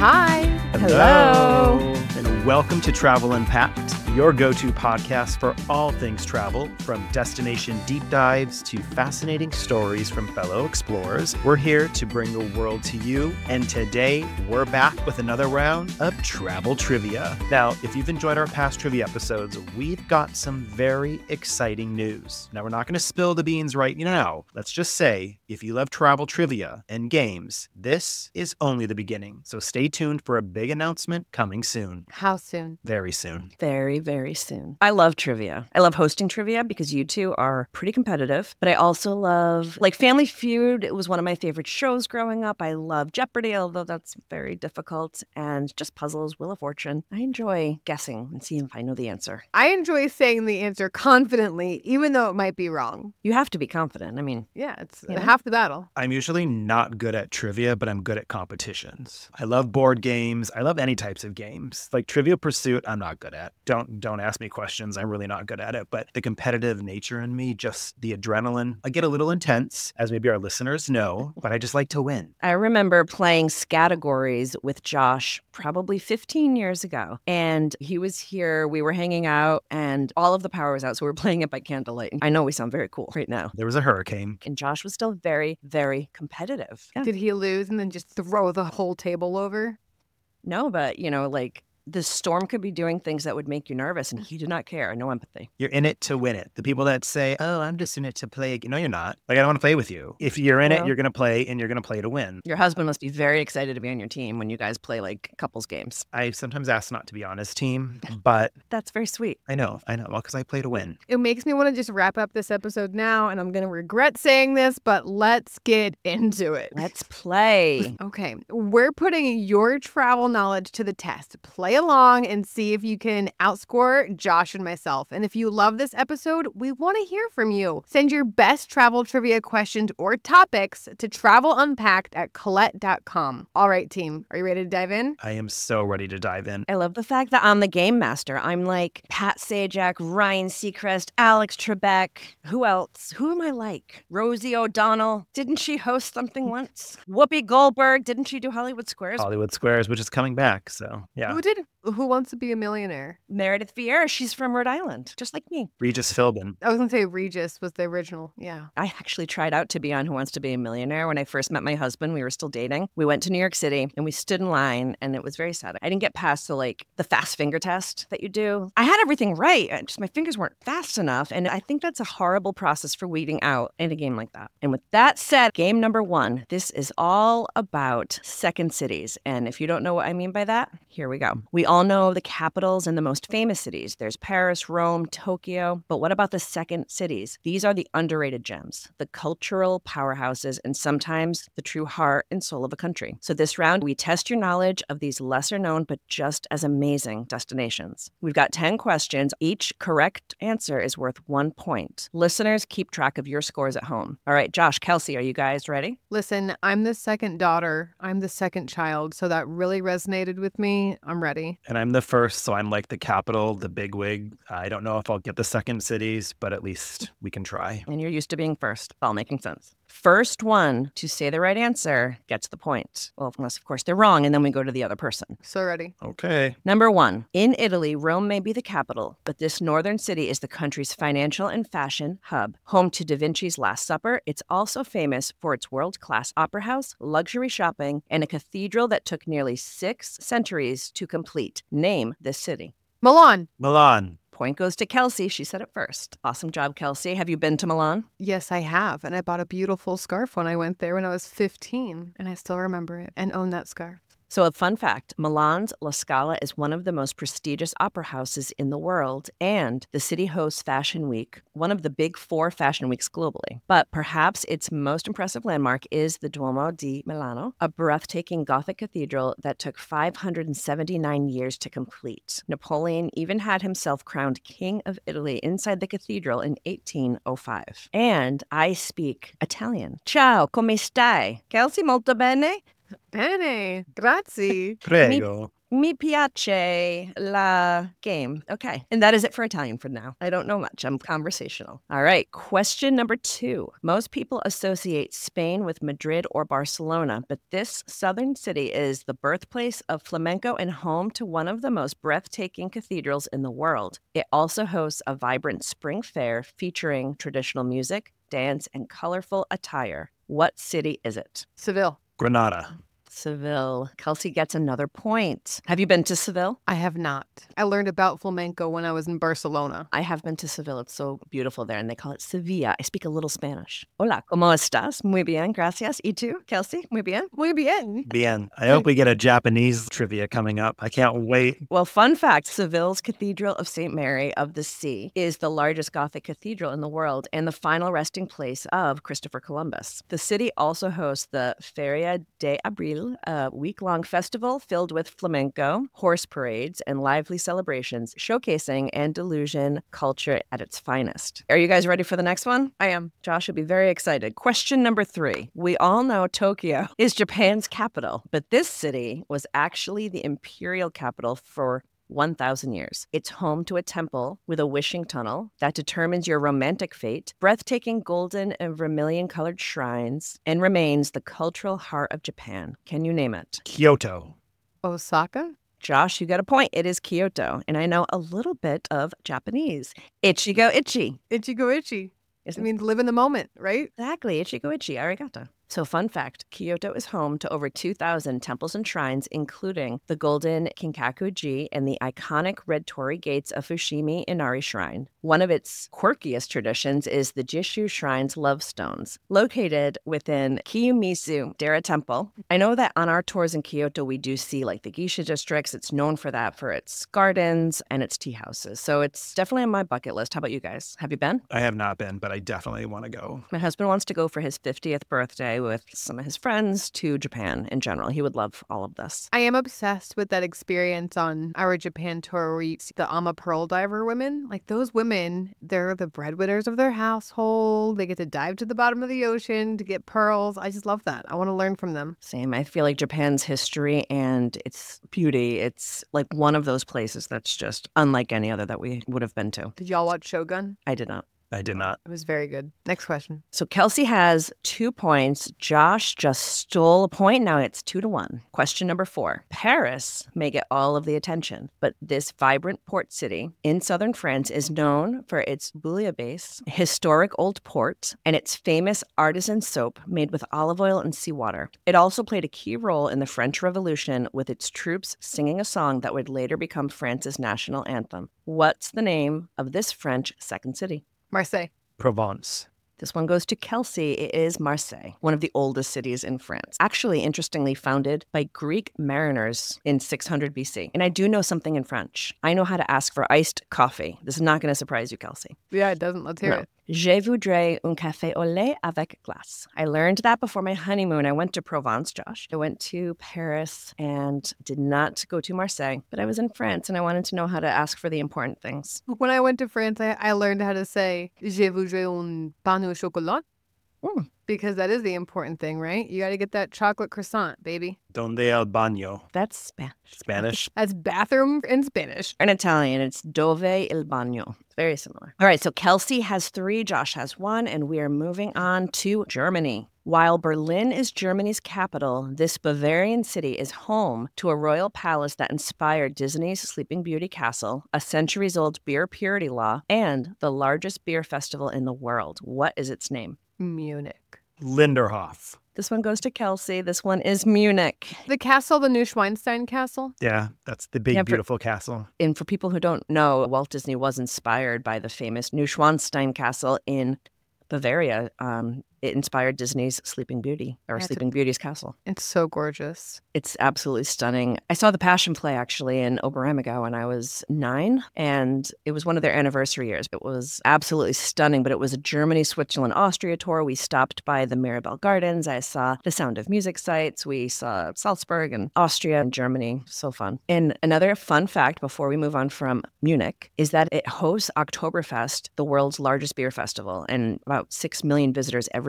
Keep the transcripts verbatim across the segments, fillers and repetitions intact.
Hi. Hello. And welcome to Travel Unpacked, your go-to podcast for all things travel, from destination deep dives to fascinating stories from fellow explorers. We're here to bring the world to you, and today we're back with another round of travel trivia. Now, if you've enjoyed our past trivia episodes, we've got some very exciting news. Now, we're not going to spill the beans right now. Let's just say, if you love travel trivia and games, this is only the beginning. So stay tuned for a big announcement coming soon. How soon? Very soon. Very, very soon. I love trivia. I love hosting trivia because you two are pretty competitive, but I also love, like, Family Feud. It was one of my favorite shows growing up. I love Jeopardy, although that's very difficult, and just puzzles, Wheel of Fortune. I enjoy guessing and seeing if I know the answer. I enjoy saying the answer confidently, even though it might be wrong. You have to be confident. I mean, Yeah, it's Yeah. half the battle. I'm usually not good at trivia, but I'm good at competitions. I love board games. I love any types of games. Like Trivial Pursuit, I'm not good at. Don't don't ask me questions. I'm really not good at it. But the competitive nature in me, just the adrenaline, I get a little intense, as maybe our listeners know, but I just like to win. I remember playing Scattergories with Josh probably fifteen years ago. And he was here, we were hanging out, and all of the power was out. So we were playing it by candlelight. I know we sound very cool right now. There was a hurricane. And Josh was still very, very competitive. Yeah. Did he lose and then just throw the whole table over? No, but, you know, like, the storm could be doing things that would make you nervous, and he did not care. No empathy. You're in it to win it. The people that say, oh, I'm just in it to play. No, you're not. Like, I don't want to play with you. If you're in it, Well- you're going to play, and you're going to play to win. Your husband must be very excited to be on your team when you guys play, like, couples games. I sometimes ask not to be on his team, but That's very sweet. I know, I know, well, because I play to win. It makes me want to just wrap up this episode now, and I'm going to regret saying this, but let's get into it. Let's play. Okay, we're putting your travel knowledge to the test. Play along and see if you can outscore Josh and myself. And if you love this episode, we want to hear from you. Send your best travel trivia questions or topics to travelunpacked at colette dot com. All right, team, are you ready to dive in? I am so ready to dive in. I love the fact that I'm the game master. I'm like Pat Sajak, Ryan Seacrest, Alex Trebek. Who else? Who am I like? Rosie O'Donnell. Didn't she host something once? Whoopi Goldberg. Didn't she do Hollywood Squares? Hollywood Squares, which is coming back, so yeah. Who did Who Wants to Be a Millionaire? Meredith Vieira. She's from Rhode Island, just like me. Regis Philbin. I was going to say Regis was the original. Yeah. I actually tried out to be on Who Wants to Be a Millionaire when I first met my husband. We were still dating. We went to New York City and we stood in line, and it was very sad. I didn't get past the like the fast finger test that you do. I had everything right. I just my fingers weren't fast enough, and I think that's a horrible process for weeding out in a game like that. And with that said, game number one. This is all about second cities, and if you don't know what I mean by that, here we go. We all know the capitals and the most famous cities. There's Paris, Rome, Tokyo, but what about the second cities? These are the underrated gems, the cultural powerhouses, and sometimes the true heart and soul of a country. So this round, we test your knowledge of these lesser known but just as amazing destinations. We've got ten questions. Each correct answer is worth one point. Listeners, keep track of your scores at home. All right, Josh, Kelsey, are you guys ready? Listen, I'm the second daughter. I'm the second child, so that really resonated with me. I'm ready. And I'm the first, so I'm like the capital, the bigwig. I don't know if I'll get the second cities, but at least we can try. And you're used to being first. All making sense. First one to say the right answer gets the point. Well, unless, of course, they're wrong, and then we go to the other person. So ready. Okay. Number one, in Italy, Rome may be the capital, but this northern city is the country's financial and fashion hub. Home to Da Vinci's Last Supper, it's also famous for its world-class opera house, luxury shopping, and a cathedral that took nearly six centuries to complete. Name this city. Milan. Milan. Point goes to Kelsey. She said it first. Awesome job, Kelsey. Have you been to Milan? Yes, I have. And I bought a beautiful scarf when I went there when I was fifteen. And I still remember it and own that scarf. So a fun fact, Milan's La Scala is one of the most prestigious opera houses in the world, and the city hosts Fashion Week, one of the big four fashion weeks globally. But perhaps its most impressive landmark is the Duomo di Milano, a breathtaking Gothic cathedral that took five hundred seventy-nine years to complete. Napoleon even had himself crowned King of Italy inside the cathedral in eighteen oh five. And I speak Italian. Ciao, come stai? Kelsey, molto bene? Bene. Grazie. Prego. Mi piace la game. Okay. And that is it for Italian for now. I don't know much. I'm conversational. All right. Question number two. Most people associate Spain with Madrid or Barcelona, but this southern city is the birthplace of flamenco and home to one of the most breathtaking cathedrals in the world. It also hosts a vibrant spring fair featuring traditional music, dance, and colorful attire. What city is it? Seville. Granada. Seville. Kelsey gets another point. Have you been to Seville? I have not. I learned about flamenco when I was in Barcelona. I have been to Seville. It's so beautiful there, and they call it Sevilla. I speak a little Spanish. Hola, ¿cómo estás? Muy bien, gracias. ¿Y tú, Kelsey? Muy bien? Muy bien. Bien. I hope we get a Japanese trivia coming up. I can't wait. Well, fun fact, Seville's Cathedral of Saint Mary of the Sea is the largest Gothic cathedral in the world and the final resting place of Christopher Columbus. The city also hosts the Feria de Abril, a week-long festival filled with flamenco, horse parades, and lively celebrations showcasing Andalusian culture at its finest. Are you guys ready for the next one? I am. Josh will be very excited. Question number three. We all know Tokyo is Japan's capital, but this city was actually the imperial capital for one thousand years. It's home to a temple with a wishing tunnel that determines your romantic fate, breathtaking golden and vermilion-colored shrines, and remains the cultural heart of Japan. Can you name it? Kyoto. Osaka? Josh, you got a point. It is Kyoto, and I know a little bit of Japanese. Ichigo ichi. Ichigo ichi. Isn't It means live in the moment, right? Exactly. Ichigo ichi. Arigato. So fun fact, Kyoto is home to over two thousand temples and shrines, including the Golden Kinkaku-ji and the iconic Red Torii Gates of Fushimi Inari Shrine. One of its quirkiest traditions is the Jishu Shrine's Love Stones, located within Kiyomizu Dera Temple. I know that on our tours in Kyoto, we do see like the geisha districts. It's known for that, for its gardens and its tea houses. So it's definitely on my bucket list. How about you guys? Have you been? I have not been, but I definitely want to go. My husband wants to go for his fiftieth birthday with some of his friends to Japan in general. He would love all of this. I am obsessed with that experience on our Japan tour where you see the Ama Pearl diver women. Like those women, they're the breadwinners of their household. They get to dive to the bottom of the ocean to get pearls. I just love that. I want to learn from them. Same. I feel like Japan's history and its beauty, it's like one of those places that's just unlike any other that we would have been to. Did y'all watch Shogun? I did not. I did not. It was very good. Next question. So Kelsey has two points. Josh just stole a point. Now it's two to one. Question number four. Paris may get all of the attention, but this vibrant port city in southern France is known for its bouillabaisse, historic old port, and its famous artisan soap made with olive oil and seawater. It also played a key role in the French Revolution with its troops singing a song that would later become France's national anthem. What's the name of this French second city? Marseille. Provence. This one goes to Kelsey. It is Marseille, one of the oldest cities in France. Actually, interestingly, founded by Greek mariners in six hundred B C. And I do know something in French. I know how to ask for iced coffee. This is not going to surprise you, Kelsey. Yeah, it doesn't. Let's hear No. it. Je voudrais un café au lait avec glace. I learned that before my honeymoon. I went to Provence, Josh. I went to Paris and did not go to Marseille, but I was in France and I wanted to know how to ask for the important things. When I went to France, I, I learned how to say Je voudrais un pain au chocolat. Mm. Because that is the important thing, right? You got to get that chocolate croissant, baby. Donde el baño? That's Spanish. Spanish. That's bathroom in Spanish. In Italian, it's dove il bagno. Very similar. All right, so Kelsey has three, Josh has one, and we are moving on to Germany. While Berlin is Germany's capital, this Bavarian city is home to a royal palace that inspired Disney's Sleeping Beauty castle, a centuries-old beer purity law, and the largest beer festival in the world. What is its name? Munich. Linderhof. This one goes to Kelsey. This one is Munich. The castle, the Neuschwanstein castle. Yeah, that's the big, Yeah, for- beautiful castle. And for people who don't know, Walt Disney was inspired by the famous Neuschwanstein castle in Bavaria. Um, it inspired Disney's Sleeping Beauty, or That's a- Sleeping Beauty's castle. It's so gorgeous. It's absolutely stunning. I saw the Passion Play actually in Oberammergau when I was nine, and it was one of their anniversary years. It was absolutely stunning, but it was a Germany, Switzerland, Austria tour. We stopped by the Mirabel Gardens. I saw the Sound of Music sites. We saw Salzburg and Austria and Germany. So fun. And another fun fact before we move on from Munich is that it hosts Oktoberfest, the world's largest beer festival, and about six million visitors every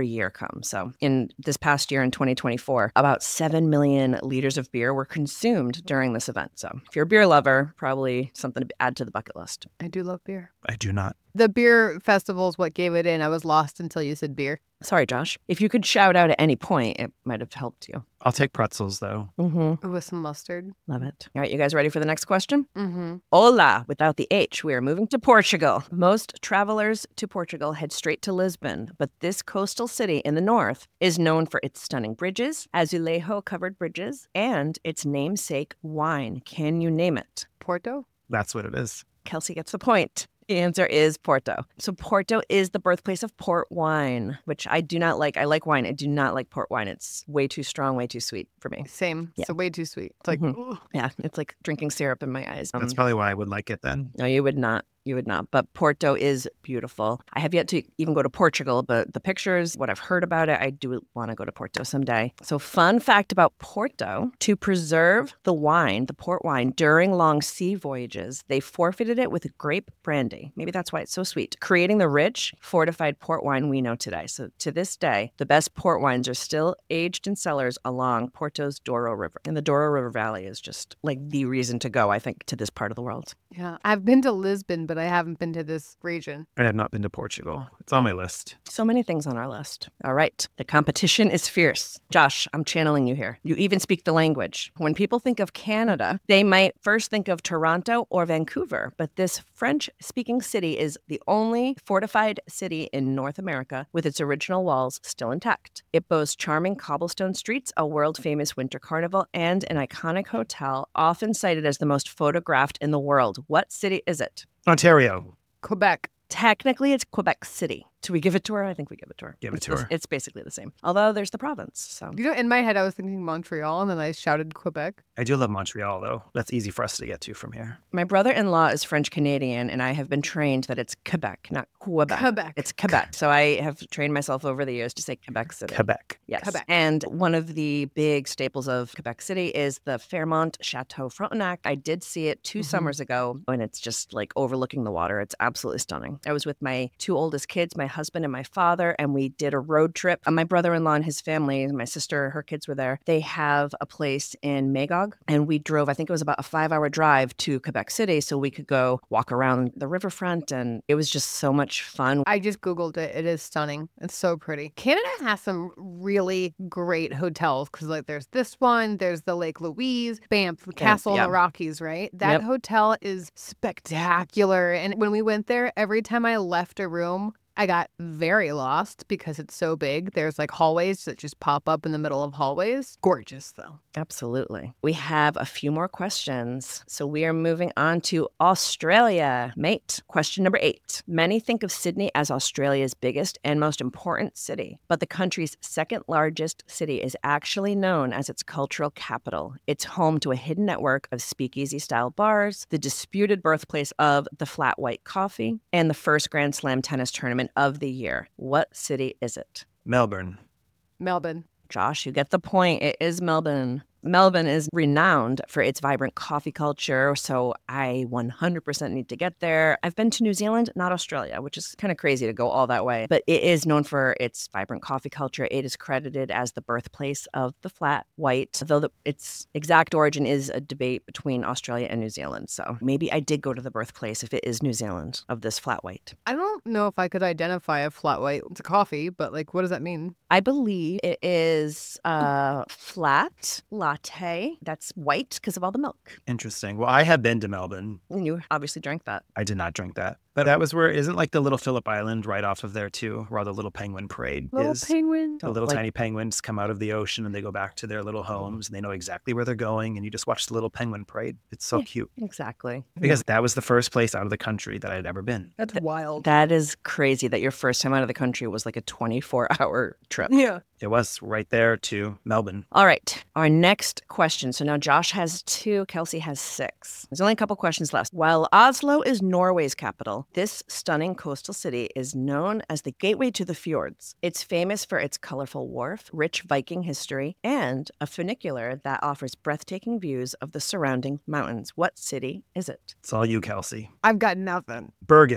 every year come. So in this past year in twenty twenty-four, about seven million liters of beer were consumed during this event. So if you're a beer lover, probably something to add to the bucket list. I do love beer. I do not. The beer festival is what gave it in. I was lost until you said beer. Sorry, Josh. If you could shout out at any point, it might have helped you. I'll take pretzels, though. Mm-hmm. With some mustard. Love it. All right, you guys ready for the next question? Mm-hmm. Hola, without the H. We are moving to Portugal. Most travelers to Portugal head straight to Lisbon, but this coastal city in the north is known for its stunning bridges, azulejo-covered bridges, and its namesake wine. Can you name it? Porto? That's what it is. Kelsey gets the point. The answer is Porto. So Porto is the birthplace of port wine, which I do not like. I like wine. I do not like port wine. It's way too strong, way too sweet for me. Same. Yeah. So way too sweet. It's like, Mhm. ugh. Yeah, it's like drinking syrup in my eyes. That's Um, probably why I would like it then. No, you would not. You would not. But Porto is beautiful. I have yet to even go to Portugal, but the pictures, what I've heard about it, I do want to go to Porto someday. So fun fact about Porto, to preserve the wine, the port wine, during long sea voyages, they forfeited it with grape brandy. Maybe that's why it's so sweet, creating the rich, fortified port wine we know today. So to this day, the best port wines are still aged in cellars along Porto's Douro River. And the Douro River Valley is just like the reason to go, I think, to this part of the world. Yeah. I've been to Lisbon, but I haven't been to this region. I have not been to Portugal. It's on my list. So many things on our list. All right. The competition is fierce. Josh, I'm channeling you here. You even speak the language. When people think of Canada, they might first think of Toronto or Vancouver, but this French-speaking city is the only fortified city in North America with its original walls still intact. It boasts charming cobblestone streets, a world-famous winter carnival, and an iconic hotel, often cited as the most photographed in the world. What city is it? Ontario. Quebec. Technically, it's Quebec City. Do we give it to her? I think we give it to her. Give it It's to the- her. It's basically the same. Although there's the province. So You know, in my head, I was thinking Montreal, and then I shouted Quebec. I do love Montreal, though. That's easy for us to get to from here. my brother-in-law is French Canadian, and I have been trained that it's Quebec, not Quebec. Quebec. It's Quebec. So I have trained myself over the years to say Quebec City. Quebec. Yes. Quebec. And one of the big staples of Quebec City is the Fairmont Chateau Frontenac. I did see it 2 Mhm. summers ago, and it's just like overlooking the water. It's absolutely stunning. I was with my two oldest kids, my husband and my father, and we did a road trip. And my brother-in-law and his family, my sister, her kids were there. They have a place in Magog, and we drove, I think it was about a five-hour drive to Quebec City so we could go walk around the riverfront, and it was just so much fun. I just Googled it. It is stunning. It's so pretty. Canada has some really great hotels because, like, there's this one, there's the Lake Louise, Banff, Castle in yeah. the Rockies, right? That Yep. hotel is spectacular. And when we went there, every time I left a room, I got very lost because it's so big. There's like hallways that just pop up in the middle of hallways. Gorgeous, though. Absolutely. We have a few more questions. So we are moving on to Australia. Mate, question number eight. Many think of Sydney as Australia's biggest and most important city, but the country's second largest city is actually known as its cultural capital. It's home to a hidden network of speakeasy-style bars, the disputed birthplace of the flat white coffee, and the first Grand Slam tennis tournament of the year. What city is it? Melbourne. Melbourne. Josh, you get the point. It is Melbourne. Melbourne is renowned for its vibrant coffee culture, so I one hundred percent need to get there. I've been to New Zealand, not Australia, which is kind of crazy to go all that way, but it is known for its vibrant coffee culture. It is credited as the birthplace of the flat white, though the, its exact origin is a debate between Australia and New Zealand. So maybe I did go to the birthplace, if it is New Zealand, of this flat white. I don't know if I could identify a flat white. It's a coffee, but like, what does that mean? I believe it is a flat latte that's white because of all the milk. Interesting. Well, I have been to Melbourne. And you obviously drank that. I did not drink that. But that was where, isn't like the little Phillip Island right off of there too, where the little penguin parade Little is. penguin. The little Like- tiny penguins come out of the ocean and they go back to their little homes and they know exactly where they're going. And you just watch the little penguin parade. It's so Yeah. cute. Exactly. Because that was the first place out of the country that I'd ever been. That's wild. That is crazy that your first time out of the country was like a twenty-four hour trip. Yeah. It was right there to Melbourne. All right. Our next question. So now Josh has two, Kelsey has six. There's only a couple questions left. While Oslo is Norway's capital, this stunning coastal city is known as the gateway to the fjords. It's famous for its colorful wharf, rich Viking history, and a funicular that offers breathtaking views of the surrounding mountains. What city is it? It's all you, Kelsey. I've got nothing. Bergen.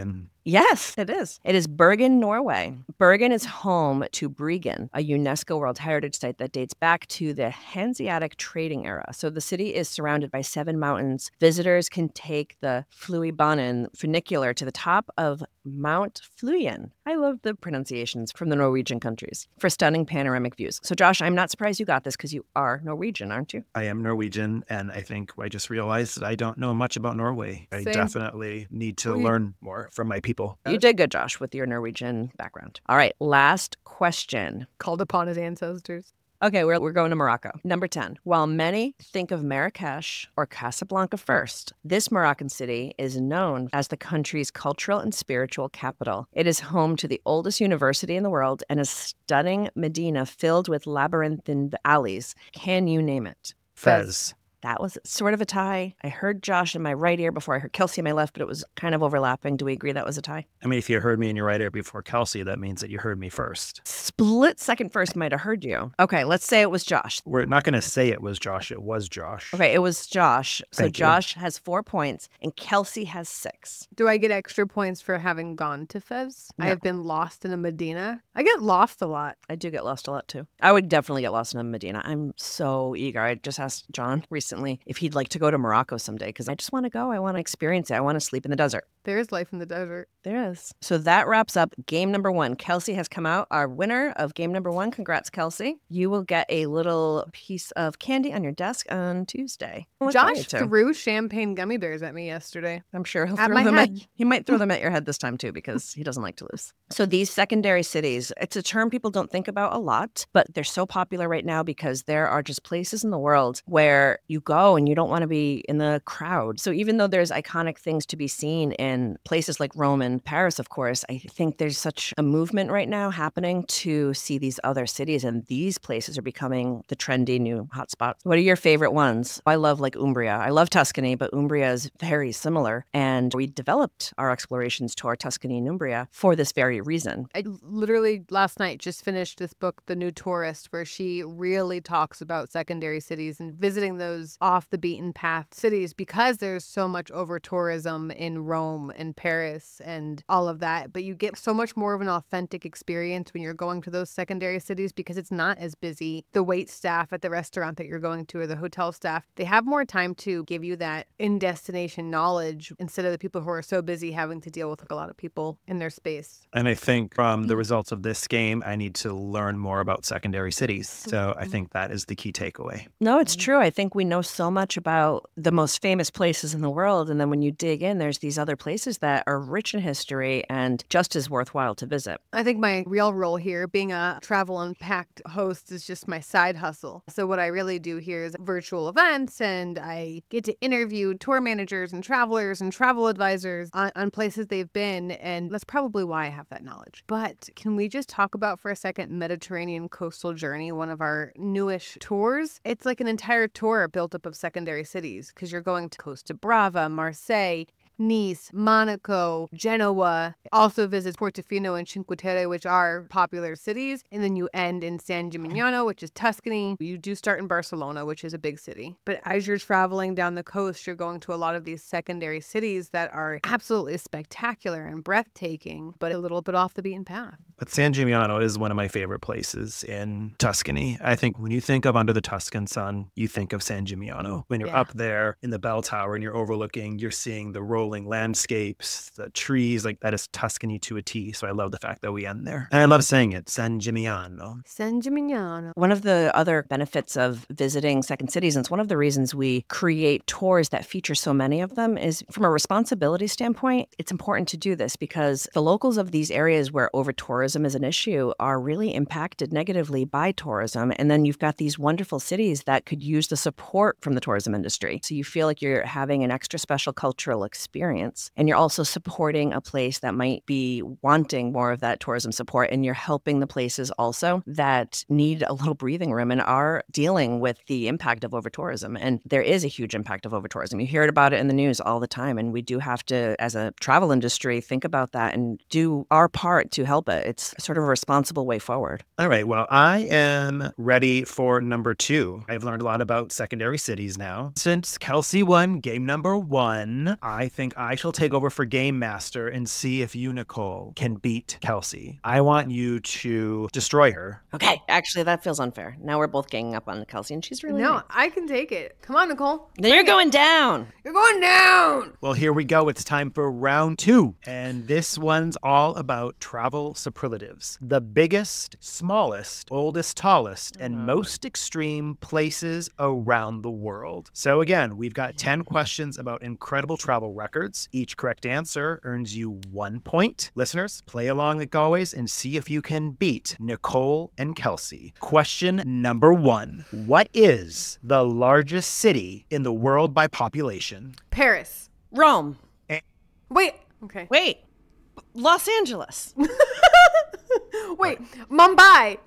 Yes, it is. It is Bergen, Norway. Bergen is home to Bryggen, a UNESCO World Heritage Site that dates back to the Hanseatic trading era. So the city is surrounded by seven mountains. Visitors can take the Fluebanen funicular to the top of Mount Fluyen. I love the pronunciations from the Norwegian countries for stunning panoramic views. So Josh, I'm not surprised you got this because you are Norwegian, aren't you? I am Norwegian, and I think I just realized that I don't know much about Norway. I Same. definitely need to Well, you- learn more from my people. You did good, Josh, with your Norwegian background. All right, last question. Called upon his ancestors. Okay, we're, we're going to Morocco. Number ten. While many think of Marrakesh or Casablanca first, this Moroccan city is known as the country's cultural and spiritual capital. It is home to the oldest university in the world and a stunning Medina filled with labyrinthine alleys. Can you name it? Fez. That was sort of a tie. I heard Josh in my right ear before I heard Kelsey in my left, but it was kind of overlapping. Do we agree that was a tie? I mean, if you heard me in your right ear before Kelsey, that means that you heard me first. Split second first might have heard you. Okay, let's say it was Josh. We're not going to say it was Josh. It was Josh. Okay, it was Josh. So Thank you. Josh has four points and Kelsey has six. Do I get extra points for having gone to Fez? I No. have been lost in a Medina. I get lost a lot. I do get lost a lot too. I would definitely get lost in Medina. I'm so eager. I just asked John recently if he'd like to go to Morocco someday because I just want to go. I want to experience it. I want to sleep in the desert. There is life in the desert. There is. So that wraps up game number one. Kelsey has come out, our winner of game number one. Congrats, Kelsey. You will get a little piece of candy on your desk on Tuesday. Look Josh forward to. threw champagne gummy bears at me yesterday. I'm sure he'll At throw my them head. at, he might throw them at your head this time too because he doesn't like to lose. So these secondary cities, it's a term people don't think about a lot, but they're so popular right now because there are just places in the world where you go and you don't want to be in the crowd. So even though there's iconic things to be seen in places like Rome and Paris, of course, I think there's such a movement right now happening to see these other cities, and these places are becoming the trendy new hotspots. What are your favorite ones? I love like Umbria. I love Tuscany, but Umbria is very similar. And we developed our explorations to our Tuscany and Umbria for this very reason. I literally last night just finished this book, The New Tourist, where she really talks about secondary cities and visiting those off the beaten path cities because there's so much over tourism in Rome and Paris and all of that. But you get so much more of an authentic experience when you're going to those secondary cities because it's not as busy. The wait staff at the restaurant that you're going to or the hotel staff, they have more time to give you that in-destination knowledge instead of the people who are so busy having to deal with like, a lot of people in their space. And I think from the results of this game, I need to learn more about secondary cities. So I think that is the key takeaway. No, it's true. I think we know so much about the most famous places in the world. And then when you dig in, there's these other places that are rich in history and just as worthwhile to visit. I think my real role here, being a Travel Unpacked host, is just my side hustle. So what I really do here is virtual events, and I get to interview tour managers and travelers and travel advisors on, on places they've been, and that's probably why I have that knowledge. But can we just talk about for a second Mediterranean Coastal Journey, one of our newish tours? It's like an entire tour built up of secondary cities because you're going to Costa Brava, Marseille, Nice, Monaco, Genoa, also visits Portofino and Cinque Terre, which are popular cities. And then you end in San Gimignano, which is Tuscany. You do start in Barcelona, which is a big city. But as you're traveling down the coast, you're going to a lot of these secondary cities that are absolutely spectacular and breathtaking, but a little bit off the beaten path. But San Gimignano is one of my favorite places in Tuscany. I think when you think of Under the Tuscan Sun, you think of San Gimignano. When you're Yeah. up there in the bell tower and you're overlooking, you're seeing the rolling landscapes, the trees, like that is Tuscany to a T. So I love the fact that we end there. And I love saying it, San Gimignano. San Gimignano. One of the other benefits of visiting second cities, and it's one of the reasons we create tours that feature so many of them, is from a responsibility standpoint, it's important to do this because the locals of these areas where over tourism is an issue are really impacted negatively by tourism. And then you've got these wonderful cities that could use the support from the tourism industry. So you feel like you're having an extra special cultural experience. And you're also supporting a place that might be wanting more of that tourism support. And you're helping the places also that need a little breathing room and are dealing with the impact of over tourism. And there is a huge impact of over tourism. You hear about it in the news all the time. And we do have to, as a travel industry, think about that and do our part to help it. It's sort of a responsible way forward. All right. Well, I am ready for number two. I've learned a lot about secondary cities now. Since Kelsey won game number one, I think think I shall take over for Game Master and see if you, Nicole, can beat Kelsey. I want you to destroy her. Okay. Actually, that feels unfair. Now we're both ganging up on Kelsey, and she's really No, nice. I can take it. Come on, Nicole. Then you're going down. You're going down. Well, here we go. It's time for round two. And this one's all about travel superlatives. The biggest, smallest, oldest, tallest, and most extreme places around the world. So again, we've got ten questions about incredible travel records. Each correct answer earns you one point. Listeners, play along like always and see if you can beat Nicole and Kelsey. Question number one. What is the largest city in the world by population? Paris. Rome. Wait. Okay. Wait. Los Angeles. Wait. Mumbai.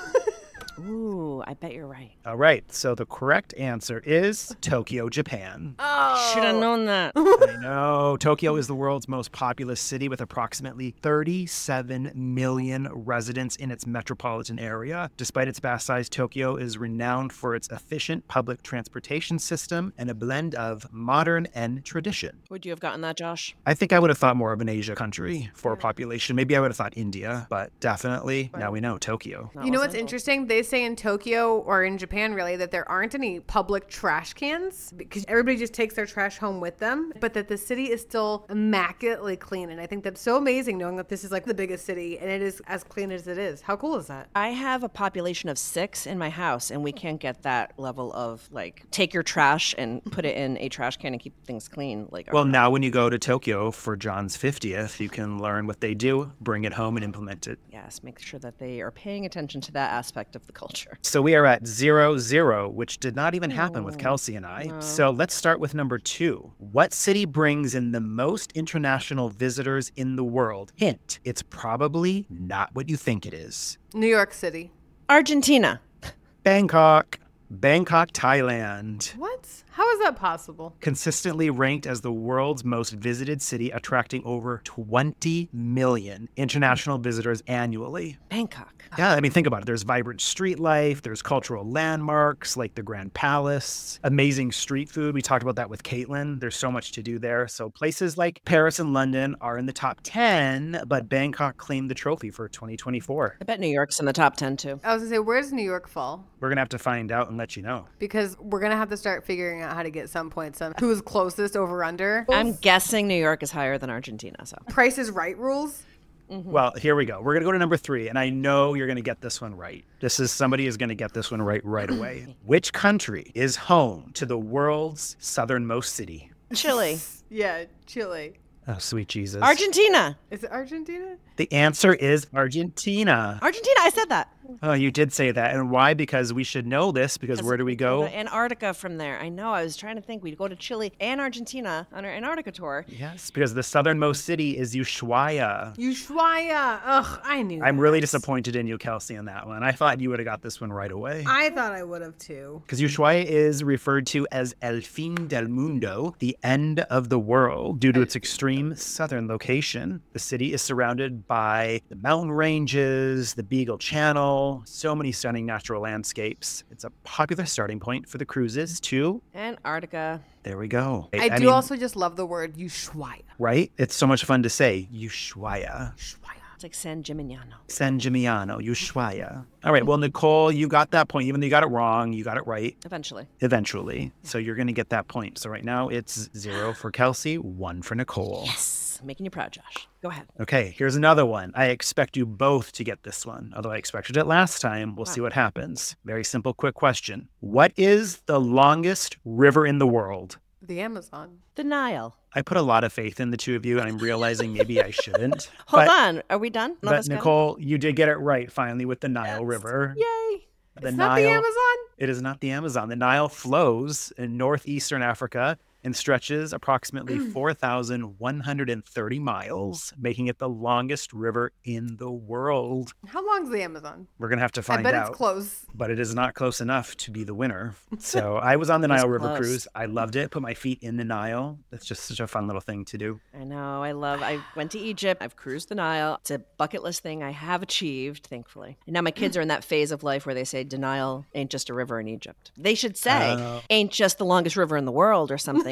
Ooh, I bet you're right. All right, so the correct answer is Tokyo, Japan. Oh. Should have known that. I know. Tokyo is the world's most populous city with approximately thirty-seven million residents in its metropolitan area. Despite its vast size, Tokyo is renowned for its efficient public transportation system and a blend of modern and tradition. Would you have gotten that, Josh? I think I would have thought more of an Asia country for population. Maybe I would have thought India, but definitely now we know Tokyo. Not You know Los what's Angeles. interesting? They say in Tokyo or in Japan, really, that there aren't any public trash cans because everybody just takes their trash home with them, but that the city is still immaculately clean. And I think that's so amazing knowing that this is like the biggest city and it is as clean as it is. How cool is that? I have a population of six in my house, and we can't get that level of like take your trash and put it in a trash can and keep things clean. Like, Well, now when you go to Tokyo for John's fiftieth, you can learn what they do, bring it home, and implement it. yes, make sure that they are paying attention to that aspect of the culture. So we are at zero zero, which did not even happen with Kelsey and I. So let's start with number two. What city brings in the most international visitors in the world? Hint, it's probably not what you think it is. New York City. Argentina. Bangkok. Bangkok, Thailand. What? How is that possible? Consistently ranked as the world's most visited city, attracting over twenty million international visitors annually. Bangkok. Yeah, I mean, think about it. There's vibrant street life. There's cultural landmarks like the Grand Palace, amazing street food. We talked about that with Caitlin. There's so much to do there. So places like Paris and London are in the top ten, but Bangkok claimed the trophy for twenty twenty-four. I bet New York's in the top ten too. I was gonna say, where's New York fall? We're going to have to find out and let you know. Because we're gonna have to start figuring out how to get some points on who is closest over under. I'm guessing New York is higher than Argentina. So Price is Right rules. Mm-hmm. Well, here we go. We're going to go to number three, and I know you're going to get this one right. This is somebody is going to get this one right right away. Which country is home to the world's southernmost city? Chile. Yeah, Chile. Oh, sweet Jesus. Argentina. Is it Argentina? The answer is Argentina. Argentina. I said that. Oh, you did say that. And why? Because we should know this, because where do we go? Antarctica from there. I know. I was trying to think. We'd go to Chile and Argentina on our Antarctica tour. Yes, because the southernmost city is Ushuaia. Ushuaia. Ugh, I knew I'm that. really disappointed in you, Kelsey, on that one. I thought you would have got this one right away. I thought I would have too. Because Ushuaia is referred to as El Fin del Mundo, the end of the world, due to its extreme southern location. The city is surrounded by the mountain ranges, the Beagle Channel, so many stunning natural landscapes. It's a popular starting point for the cruises, too. Antarctica. There we go. I, do mean, also just love the word Ushuaia. Right? It's so much fun to say. Ushuaia. Ushuaia. It's like San Gimignano. San Gimignano, Ushuaia. All right, well, Nicole, you got that point. Even though you got it wrong, you got it right Eventually. eventually. So you're going to get that point. So right now it's zero for Kelsey, one for Nicole. Yes. Making you proud, Josh. Go ahead. Okay, here's another one. I expect you both to get this one, although I expected it last time. We'll see what happens. Very simple, quick question. What is the longest river in the world? The Amazon. The Nile. I put a lot of faith in the two of you, and I'm realizing maybe I shouldn't. Hold but, on. Are we done? None of But us got it? Nicole, you did get it right finally with the Nile Yes. River. Yay. The it's Nile, not the Amazon? It is not the Amazon. The Nile flows in northeastern Africa and stretches approximately four thousand one hundred thirty miles, making it the longest river in the world. How long's the Amazon? We're going to have to find I bet out. it's close. But it is not close enough to be the winner. So I was on the It was Nile River close. cruise. I loved it. Put my feet in the Nile. It's just such a fun little thing to do. I know. I love. I went to Egypt. I've cruised the Nile. It's a bucket list thing I have achieved, thankfully. And now my kids are in that phase of life where they say, "The Nile ain't just a river in Egypt." They should say, Oh. "Ain't just the longest river in the world" or something.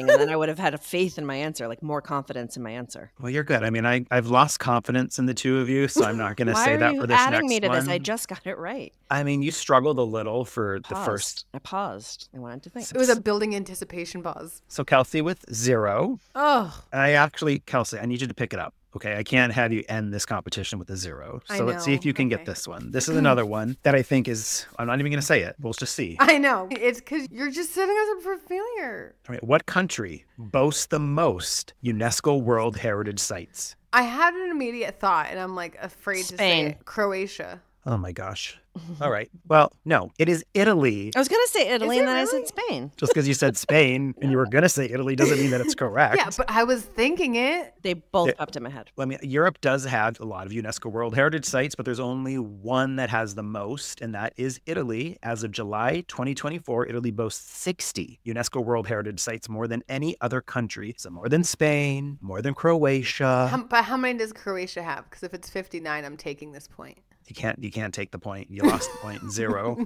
and then I would have had a faith in my answer, like more confidence in my answer. Well, you're good. I mean, I, I've lost confidence in the two of you, so I'm not going to say that for this Why are you next adding me to one. this? I just got it right. I mean, you struggled a little for Paused. the first. I paused. I wanted to think. It was a building anticipation pause. So Kelsey with zero. Oh, I actually, Kelsey, I need you to pick it up. Okay, I can't have you end this competition with a zero. I So let's see know. if you can Okay. get this one. This is another one that I think is, I'm not even going to say it. We'll just see. I know. It's because you're just setting us up for failure. All right, what country boasts the most UNESCO World Heritage Sites? I had an immediate thought, and I'm like afraid to say Spain. it. Croatia. Oh my gosh. All right. Well, no, it is Italy. I was going to say Italy, Is and it then I really? said Spain. Just because you said Spain and you were going to say Italy doesn't mean that it's correct. Yeah, but I was thinking it. They both Yeah. popped in my head. I mean, Europe does have a lot of UNESCO World Heritage Sites, but there's only one that has the most, and that is Italy. As of July twenty twenty-four, Italy boasts sixty UNESCO World Heritage Sites, more than any other country. So more than Spain, more than Croatia. How, but how many does Croatia have? Because if it's fifty-nine, I'm taking this point. You can't, you can't take the point. You lost the point. Zero.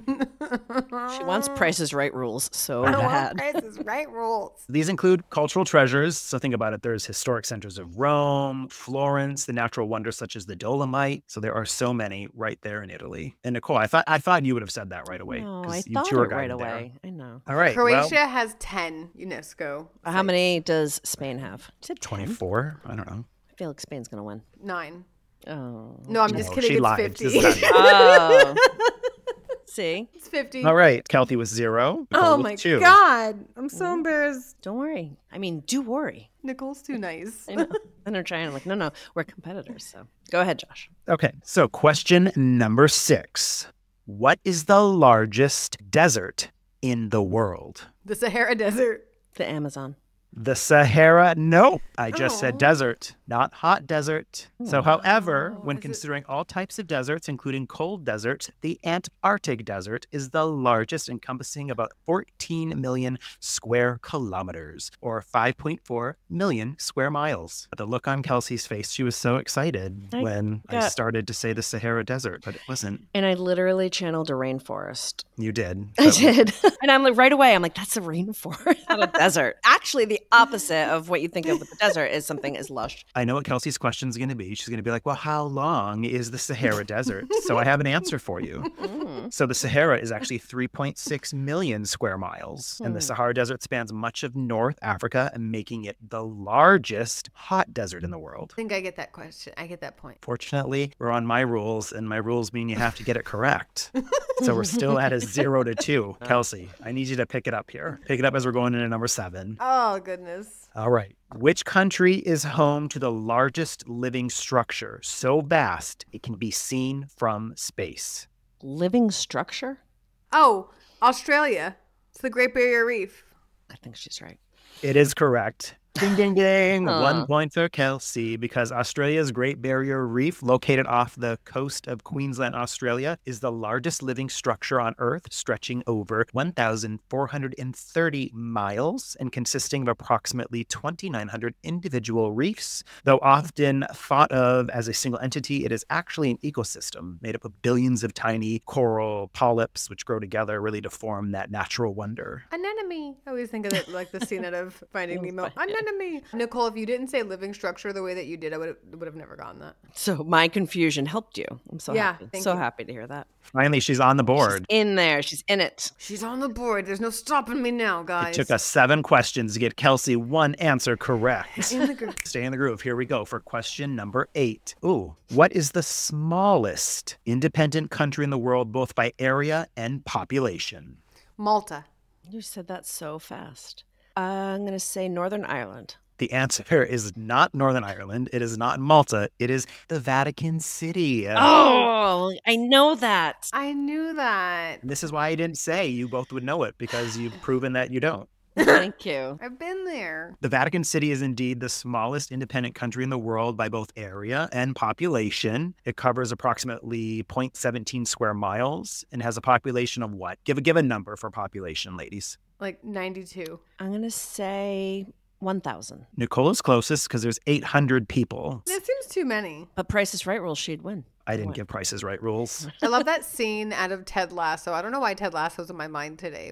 She wants Price is Right rules so I want bad. prices, right rules. These include cultural treasures. So think about it. There's historic centers of Rome, Florence, the natural wonders such as the Dolomite. So there are so many right there in Italy. And Nicole, I thought I thought you would have said that right away. No, 'cause I you thought tour it right guided there. away. I know. All right. Croatia Well, has ten UNESCO. How sites. many does Spain have? You said ten? twenty-four? I don't know. I feel like Spain's going to win. Nine. Oh. No, I'm just No, kidding. she It's lied. fifty. This is not it. Oh. See? It's fifty. All right. Kelty with zero. Nicole Oh with my two. God. I'm so embarrassed. Don't worry. I mean, do worry. Nicole's too nice. I know. And they're trying. I'm like, no, no, we're competitors. So go ahead, Josh. Okay. So question number six. What is the largest desert in the world? The Sahara Desert. The Amazon. The Sahara? Nope. I just Oh. said desert, not hot desert. So, however, Oh, when is it- considering all types of deserts, including cold deserts, the Antarctic desert is the largest, encompassing about fourteen million square kilometers, or five point four million square miles. The look on Kelsey's face, she was so excited I when I got- started to say the Sahara Desert, but it wasn't. And I literally channeled a rainforest. You did. I So- did. And I'm like, right away, I'm like, that's a rainforest, not a desert. Actually, the opposite of what you think of with the desert is something is lush. I know what Kelsey's question is going to be. She's going to be like, well, how long is the Sahara Desert? So I have an answer for you. Mm. So the Sahara is actually three point six million square miles, and the Hmm. Sahara Desert spans much of North Africa, and making it the largest hot desert in the world. I think I get that question. I get that point. Fortunately, we're on my rules, and my rules mean you have to get it correct. So we're still at a zero to two. Kelsey, I need you to pick it up here. Pick it up as we're going into number seven. Oh, goodness. All right. Which country is home to the largest living structure so vast it can be seen from space? Living structure? Oh, Australia. It's the Great Barrier Reef. I think she's right. It is correct. Ding, ding, ding. Huh. One point for Kelsey, because Australia's Great Barrier Reef, located off the coast of Queensland, Australia, is the largest living structure on Earth, stretching over one thousand four hundred thirty miles and consisting of approximately twenty-nine hundred individual reefs. Though often thought of as a single entity, it is actually an ecosystem made up of billions of tiny coral polyps, which grow together really to form that natural wonder. Anemone. I always think of it like the scene out of Finding Nemo. Anemone. Nicole, if you didn't say living structure the way that you did, I would would have never gotten that. So my confusion helped you. I'm so Yeah, happy. thank So you. happy to hear that. Finally, she's on the board. She's in there. She's in it. She's on the board. There's no stopping me now, It guys. took us seven questions to get Kelsey one answer correct. In the group. Stay in the groove. Here we go for question number eight. Ooh, what is the smallest independent country in the world, both by area and population? Malta. You said that so fast. Uh, I'm going to say Northern Ireland. The answer is not Northern Ireland. It is not Malta. It is the Vatican City. Oh, I know that. I knew that. This is why I didn't say you both would know it, because you've proven that you don't. Thank you. I've been there. The Vatican City is indeed the smallest independent country in the world by both area and population. It covers approximately zero point one seven square miles and has a population of what? Give a give a number for population, ladies. Like ninety-two. I'm going to say one thousand. Nicole is closest because there's eight hundred people. That seems too many. But Price is Right rules, she'd win. I didn't What? give Prices Right rules. I love that scene out of Ted Lasso. I don't know why Ted Lasso's in my mind today, but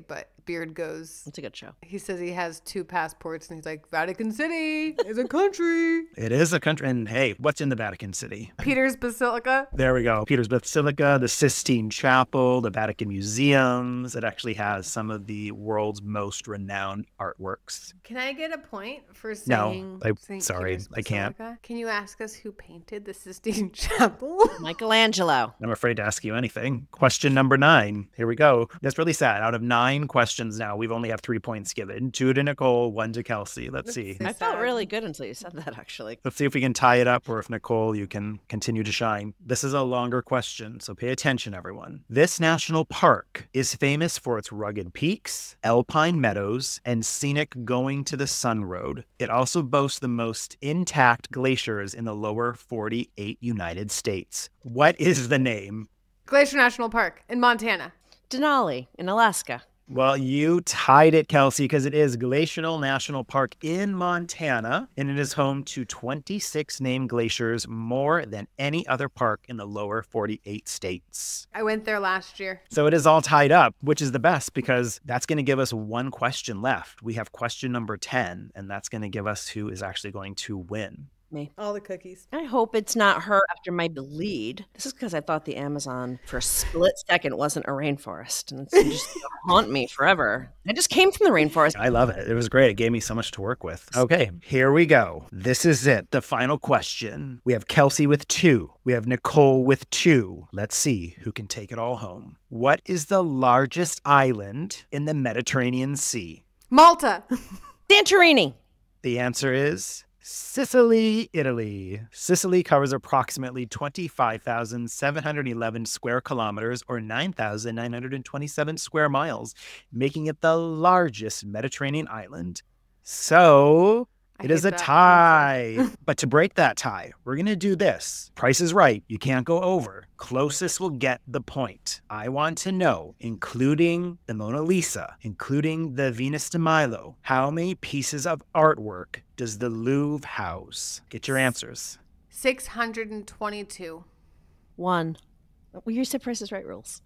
beard goes. It's a good show. He says he has two passports and he's like, Vatican City is a country. It is a country. And hey, what's in the Vatican City? Peter's Basilica. There we go. Peter's Basilica, the Sistine Chapel, the Vatican Museums. It actually has some of the world's most renowned artworks. Can I get a point for No, saying I- Saint sorry, Peter's I can't. Basilica? Can you ask us who painted the Sistine Chapel? Michelangelo. I'm afraid to ask you anything. Question number nine. Here we go. That's really sad. Out of nine questions now, we've only have three points given. Two to Nicole, one to Kelsey. Let's see. I felt really good until you said that, actually. Let's see if we can tie it up or if Nicole, you can continue to shine. This is a longer question, so pay attention, everyone. This national park is famous for its rugged peaks, alpine meadows, and scenic going to the sun road. It also boasts the most intact glaciers in the lower forty-eight United States. What is the name? Glacier National Park in Montana. Denali in Alaska. Well, you tied it, Kelsey, because it is Glacial National Park in Montana, and it is home to twenty-six named glaciers, more than any other park in the lower forty-eight states. I went there last year. So it is all tied up, which is the best because that's going to give us one question left. We have question number ten, and that's going to give us who is actually going to win. Me. All the cookies. I hope it's not her after my lead. This is because I thought the Amazon for a split second wasn't a rainforest. And it's just gonna haunt me forever. I just came from the rainforest. I love it. It was great. It gave me so much to work with. Okay, here we go. This is it. The final question. We have Kelsey with two. We have Nicole with two. Let's see who can take it all home. What is the largest island in the Mediterranean Sea? Malta. Santorini. The answer is Sicily, Italy. Sicily covers approximately twenty-five thousand seven hundred eleven square kilometers or nine thousand nine hundred twenty-seven square miles, making it the largest Mediterranean island. So I it is hate a that tie. But to break that tie, we're going to do this. Price is right. You can't go over. Closest will get the point. I want to know, including the Mona Lisa, including the Venus de Milo, how many pieces of artwork does the Louvre house? Get your answers. six hundred twenty-two. One. Well, you said Price is Right rules.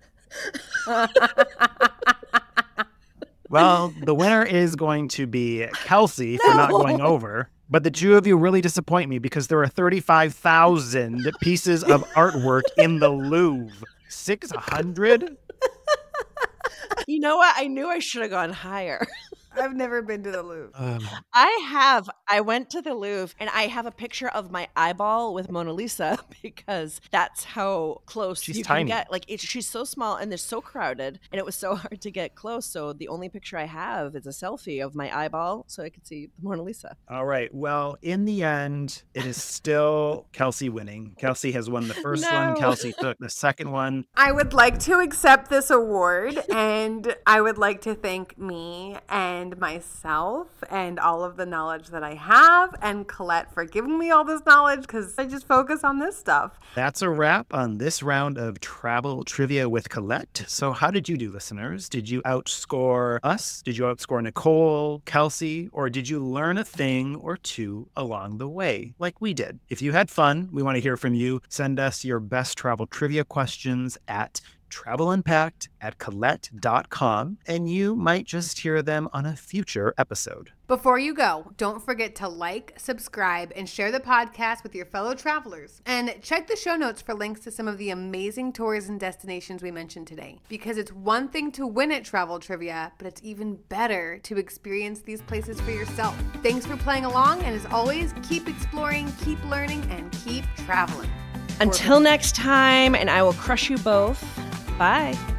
Well, the winner is going to be Kelsey for not going over. But the two of you really disappoint me because there are thirty-five thousand pieces of artwork in the Louvre. six hundred? You know what? I knew I should have gone higher. I've never been to the Louvre. Um, I have. I went to the Louvre and I have a picture of my eyeball with Mona Lisa because that's how close She's you tiny. can get. Like it, she's so small and they're so crowded and it was so hard to get close. So the only picture I have is a selfie of my eyeball so I could see the Mona Lisa. all right. Well, in the end, it is still Kelsey winning. Kelsey has won the first one. No. Kelsey took the second one. I would like to accept this award and I would like to thank me and myself and all of the knowledge that I have and Colette for giving me all this knowledge because I just focus on this stuff. That's a wrap on this round of Travel Trivia with Colette. So how did you do, listeners? Did you outscore us? Did you outscore Nicole, Kelsey, or did you learn a thing or two along the way like we did? If you had fun, we want to hear from you. Send us your best travel trivia questions at travel unpacked at colette dot com, and you might just hear them on a future episode. Before you go, don't forget to like, subscribe, and share the podcast with your fellow travelers. And check the show notes for links to some of the amazing tours and destinations we mentioned today. Because it's one thing to win at Travel Trivia, but it's even better to experience these places for yourself. Thanks for playing along, and as always, keep exploring, keep learning, and keep traveling. Until next time, and I will crush you both. Bye.